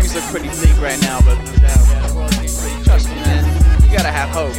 things look pretty bleak right now, but trust me, man, you gotta have hope.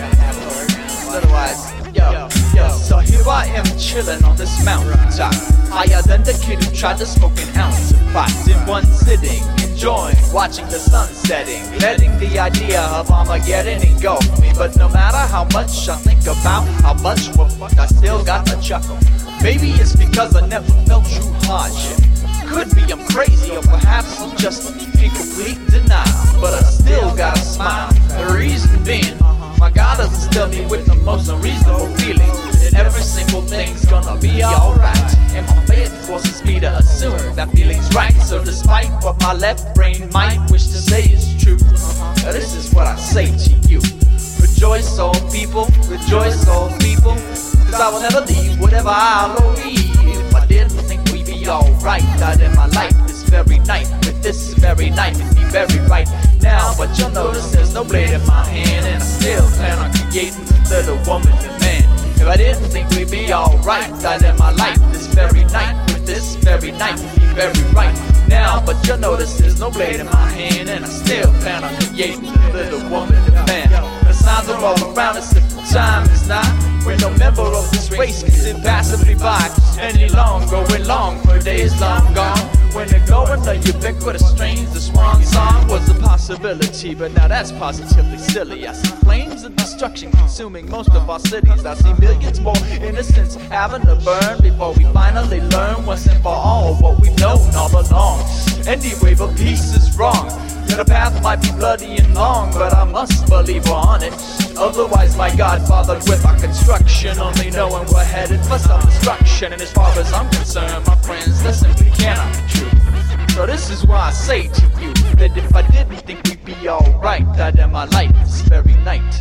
Otherwise, yo, so here I am chilling on this mountaintop, higher than the kid who tried to smoke an ounce of pot in one sitting, enjoying watching the sun setting, letting the idea of Armageddon engulf me. But no matter how much I think about how much well fuck, I still got the chuckle. Maybe it's because I never felt true hardship. Could be I'm crazy, or perhaps I'm just in complete denial, but I still gotta smile. The reason being, my God doesn't still me with the most unreasonable feeling that every single thing's gonna be alright, and my faith forces me to assume that feeling's right. So despite what my left brain might wish to say is true, this is what I say to you. Rejoice, all people, rejoice, all people, 'cause I will never leave whatever I believe. If I didn't think we'd be alright, I'd end my life this very night with this very knife and be very right now. But you'll notice there's no blade in my hand, and I still plan on creating a little woman and man. If I didn't think we'd be alright, I'd end my life this very night with this very knife and be very right now. But you'll notice there's no blade in my hand, and I still plan on creating a little woman and man. The signs are all around us if the time is not, when no member of this race can sit passively by any longer. When long for days long gone, when ignoring the ubiquitous strains, the swan song was a possibility, but now that's positively silly. I see flames of destruction consuming most of our cities. I see millions more innocents having to burn before we finally learn once and for all what we've known all along. Anyway, but peace is wrong. The path might be bloody and long, but I must believe we're on it. Otherwise, my God bothered with our construction, only knowing we're headed for some destruction. And as far as I'm concerned, my friends, that simply cannot be true. So this is why I say to you that if I didn't think we'd be alright, I'd end my life this very night.